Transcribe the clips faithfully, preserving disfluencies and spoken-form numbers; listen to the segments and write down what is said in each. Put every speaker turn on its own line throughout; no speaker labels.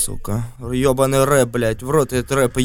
сука. Ёбаный рэп, блядь, в рот этот рэп.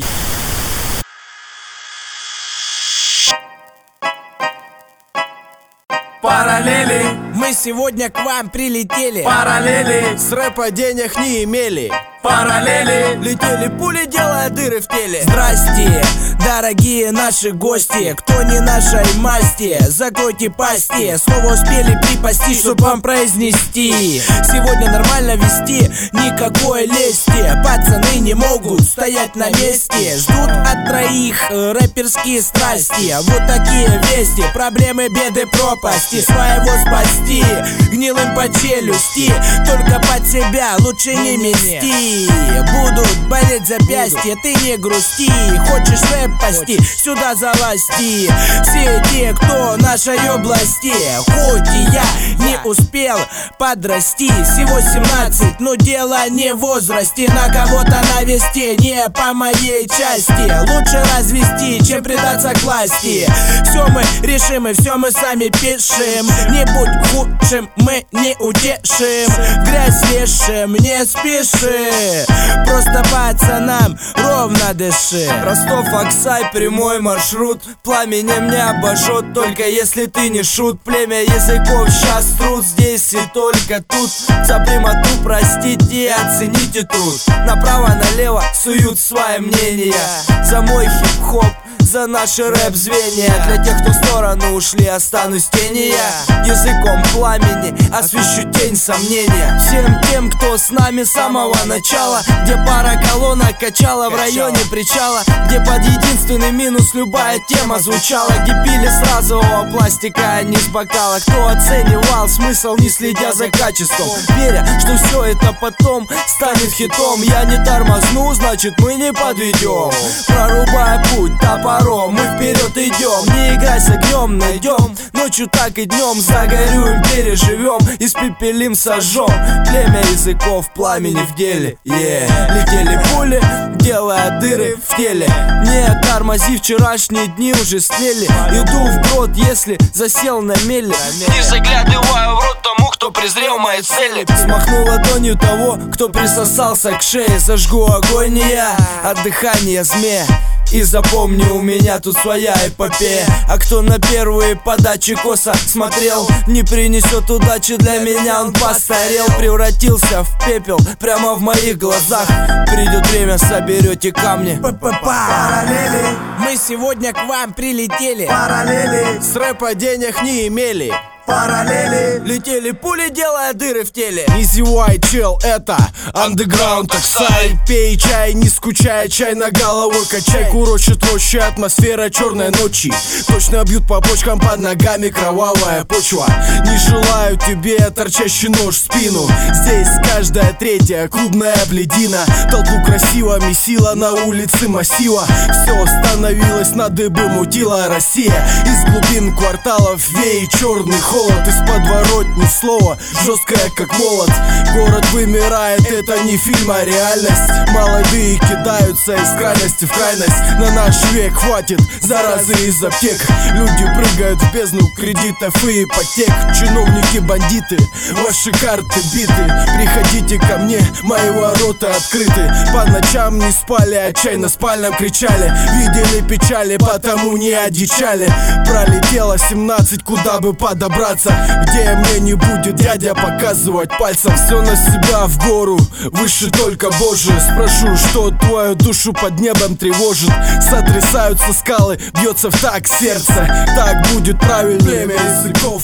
Параллели,
мы сегодня к вам прилетели.
параллели,
с рэпа денег не имели.
параллели,
Летели пули, делая дыры в теле. Здрасте, дорогие наши гости. Кто не нашей масти, закройте пасти. Слово успели припасти, чтоб вам произнести. Сегодня нормально вести, никакой лести. Пацаны не могут стоять на месте. Ждут от троих э, рэперские страсти. Вот такие вести, проблемы, беды, пропасти. Своего спасти, гнилым по челюсти. Только под себя лучше не мести. Будут болеть запястья, ты не грусти. Хочешь рэп пасти, сюда залазти. Все те, кто нашей области. Хоть и я не успел подрасти, всего семнадцать, но дело не в возрасте. На кого-то навести, не по моей части. Лучше развести, чем предаться к власти. Все мы решим и все мы сами пишем. Не будь худшим, мы не утешим. Грязь лешим, не спеши. Просто пацанам ровно дыши.
Ростов-Аксай, прямой маршрут. Пламенем не обожжет, только если ты не шут. Племя языков сейчас труд здесь и только тут. За прямоту простите и оцените труд. Направо-налево суют свои мнения. За мой хип-хоп, за наши рэп-звенья. Для тех, кто в сторону ушли, останусь в тени я. Языком пламени освещу тень сомнения. Всем тем, кто с нами с самого начала, где пара колонок качала в районе причала, где под единственный минус любая тема звучала, где пили с разового пластика, а не с бокала. Кто оценивал смысл, не следя за качеством, веря, что все это потом станет хитом. Я не тормозну, значит мы не подведем. Прорубая путь топором, мы вперед идем. Не играй с огнем, найдем. Ночью так и днем загорюем, переживем, испепелим, сожжем. Племя языков, пламени в деле, yeah. Летели пули, делая дыры в теле. Не тормози, вчерашние дни уже слели. Иду в грот, если засел на мели.
не заглядываю в рот тому, кто презрел мои цели.
Смахну ладонью того, кто присосался к шее. Зажгу огонь не я, от дыхания змея. И запомни, у меня тут своя эпопея. А кто на первые подачи косо смотрел, не принесет удачи для меня, он постарел. Превратился в пепел прямо в моих глазах. Придет время, соберете камни.
Параллели, мы сегодня к вам прилетели.
Параллели,
с рэпа денег не имели.
параллели,
Летели пули, делая дыры в теле.
Не зевай, чел, это Underground Аксай. Пей чай, не скучай, чай на голову качай. Курочит роща, атмосфера черной ночи. Точно бьют по почкам, под ногами кровавая почва. Не желаю тебе торчащий нож в спину. Здесь каждая третья клубная бледина. Толпу красиво месила на улице массива. Все становилось на дыбы, мутила Россия. Из глубин кварталов веет черный холод. Из подворотни слово жесткое как молот. Город вымирает, это не фильм, а реальность. Молодые кидаются из крайности в крайность. На наш век хватит заразы из аптек. Люди прыгают в бездну кредитов и ипотек. Чиновники, бандиты, ваши карты биты. Приходите ко мне, мои ворота открыты. По ночам не спали, отчаянно спальном кричали. Видели печали, потому не одичали. Пролетело семнадцать, куда бы подобраться, где мне не будет дядя показывать пальцем. Все на себя в гору, выше только Божие. Спрошу, что твою душу под небом тревожит. Сотрясаются скалы, бьется в такт сердце. Так будет правильно, племя языков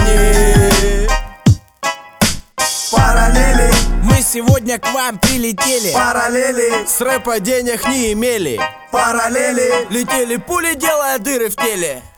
пламени.
параллели,
Мы сегодня к вам прилетели.
параллели,
с рэпа денег не имели.
параллели,
Летели пули, делая дыры в теле.